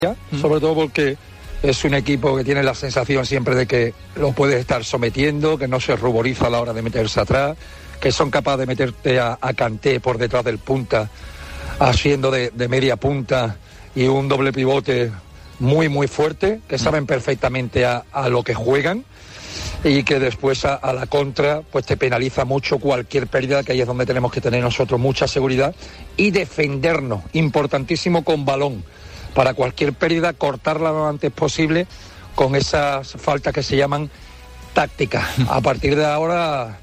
sobre todo porque es un equipo que tiene la sensación siempre de que lo puedes estar sometiendo, que no se ruboriza a la hora de meterse atrás, que son capaces de meterte a Kanté por detrás del punta, haciendo de media punta y un doble pivote muy muy fuerte, que saben perfectamente a lo que juegan y que después a la contra pues te penaliza mucho cualquier pérdida, que ahí es donde tenemos que tener nosotros mucha seguridad y defendernos, importantísimo, con balón, para cualquier pérdida cortarla lo antes posible con esas faltas que se llaman tácticas. A partir de ahora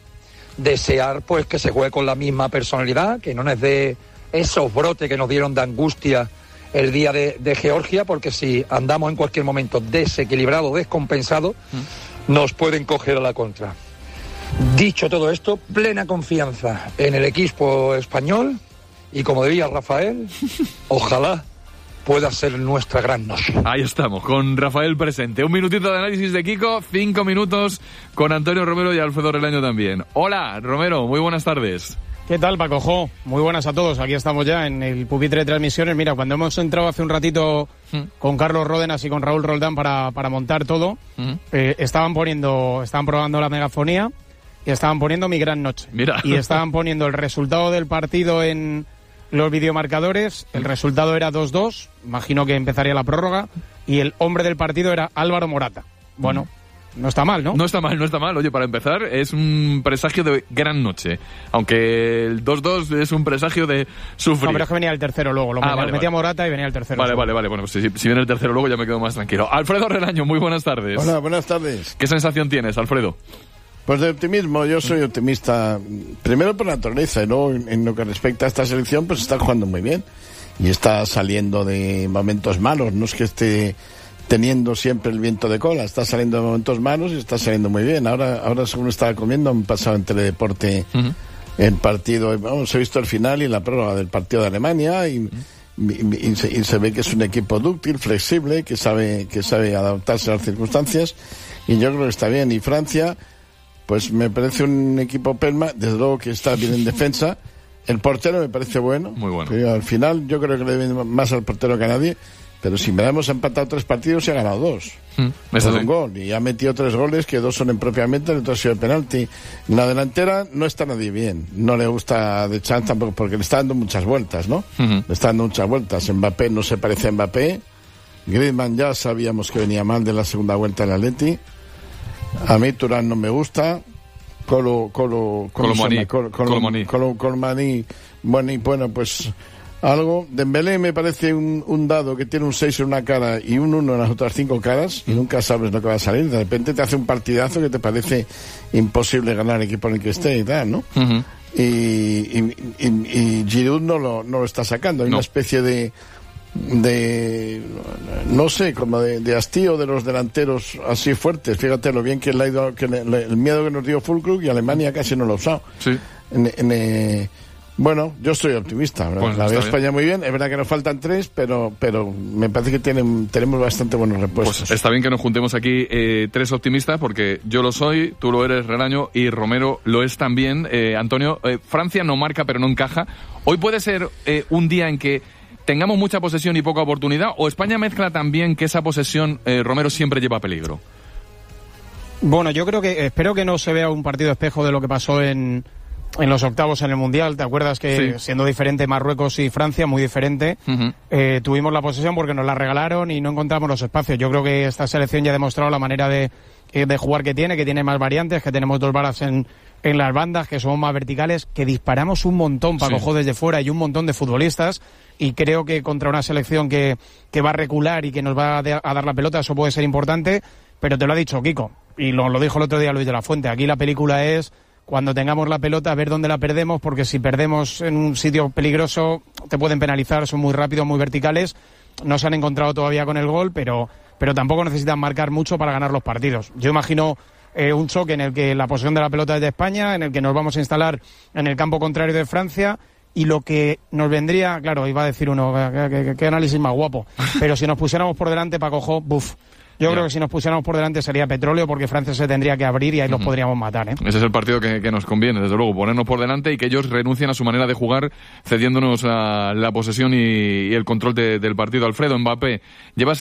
desear pues que se juegue con la misma personalidad, que no nos dé esos brotes que nos dieron de angustia el día de Georgia, porque si andamos en cualquier momento desequilibrado, descompensado, nos pueden coger a la contra. Dicho todo esto, plena confianza en el equipo español y, como diría Rafael, ojalá pueda ser nuestra gran noche. Ahí estamos, con Rafael presente. Un minutito de análisis de Kiko, 5 minutos con Antonio Romero y Alfredo Relaño también. Hola, Romero, muy buenas tardes. ¿Qué tal, Paco Jo? Muy buenas a todos. Aquí estamos ya en el pupitre de transmisiones. Mira, cuando hemos entrado hace un ratito con Carlos Ródenas y con Raúl Roldán para montar todo, estaban probando la megafonía y estaban poniendo Mi Gran Noche. Mira. Y estaban poniendo el resultado del partido en los videomarcadores. El resultado era 2-2, imagino que empezaría la prórroga, y el hombre del partido era Álvaro Morata. Bueno, no está mal, ¿no? No está mal. Oye, para empezar, es un presagio de gran noche. Aunque el 2-2 es un presagio de sufrir. No, pero es que venía el tercero luego. Metía Morata y venía el tercero. Vale. Bueno, pues si viene el tercero luego ya me quedo más tranquilo. Alfredo Relaño, muy buenas tardes. Hola, buenas tardes. ¿Qué sensación tienes, Alfredo? Pues de optimismo. Yo soy optimista, primero por naturaleza, y luego en lo que respecta a esta selección, pues está jugando muy bien. Y está saliendo de momentos malos. No es que esté teniendo siempre el viento de cola, está saliendo de momentos malos y está saliendo muy bien. Ahora según estaba comiendo, han pasado en Teledeporte el partido, vamos, he visto el final y la prórroga del partido de Alemania y se ve que es un equipo dúctil, flexible, que sabe adaptarse a las circunstancias, y yo creo que está bien. Y Francia, pues me parece un equipo pelma, desde luego que está bien en defensa. El portero me parece bueno. Muy bueno. Pero al final yo creo que le debe más al portero que a nadie. Pero si me hemos empatado 3 partidos y ha ganado 2. Con un gol. Y ha metido 3 goles, que 2 son en propiamente, el otro ha sido de penalti. En la delantera no está nadie bien. No le gusta De Chan tampoco, porque le está dando muchas vueltas, ¿no? Le está dando muchas vueltas. Mbappé no se parece a Mbappé. Griezmann ya sabíamos que venía mal de la segunda vuelta en el Atleti. A mí Turán no me gusta. Colomani. Bueno, pues algo. Dembélé me parece un dado que tiene un 6 en una cara y un 1 en las otras 5 caras, y nunca sabes lo que va a salir. De repente te hace un partidazo que te parece imposible ganar el equipo en el que esté y tal, ¿no? Y Giroud no lo está sacando. Hay una especie de no sé, como de hastío de los delanteros así fuertes. Fíjate lo bien que le ha ido, el miedo que nos dio Füllkrug, y Alemania casi no lo ha usado. Sí. Bueno, yo soy optimista. Pues la veo España muy bien. Es verdad que nos faltan 3, pero me parece que tenemos bastante buenos repuestos. Pues está bien que nos juntemos aquí 3 optimistas, porque yo lo soy, tú lo eres, Relaño, y Romero lo es también. Antonio, Francia no marca pero no encaja. Hoy puede ser un día en que tengamos mucha posesión y poca oportunidad, o España mezcla también que esa posesión, Romero, siempre lleva peligro. Bueno, yo espero que no se vea un partido espejo de lo que pasó en los octavos en el Mundial. ¿Te acuerdas que siendo diferente Marruecos y Francia, muy diferente, tuvimos la posesión porque nos la regalaron y no encontramos los espacios? Yo creo que esta selección ya ha demostrado la manera de jugar que tiene más variantes, que tenemos 2 varas en las bandas, que somos más verticales, que disparamos un montón para coger desde fuera, y un montón de futbolistas, y creo que contra una selección que va a recular y que nos va a dar la pelota, eso puede ser importante. Pero te lo ha dicho Kiko, y lo dijo el otro día Luis de la Fuente, aquí la película es cuando tengamos la pelota, ver dónde la perdemos, porque si perdemos en un sitio peligroso te pueden penalizar, son muy rápidos, muy verticales, no se han encontrado todavía con el gol, pero tampoco necesitan marcar mucho para ganar los partidos. Yo imagino un choque en el que la posesión de la pelota es de España, en el que nos vamos a instalar en el campo contrario de Francia, y lo que nos vendría, claro, iba a decir uno, qué análisis más guapo, pero si nos pusiéramos por delante, Paco Jo, Yo creo que si nos pusiéramos por delante sería petróleo, porque Francia se tendría que abrir y ahí los podríamos matar, ¿eh? Ese es el partido que nos conviene, desde luego, ponernos por delante y que ellos renuncien a su manera de jugar, cediéndonos la posesión y el control del partido. Alfredo, Mbappé, llevas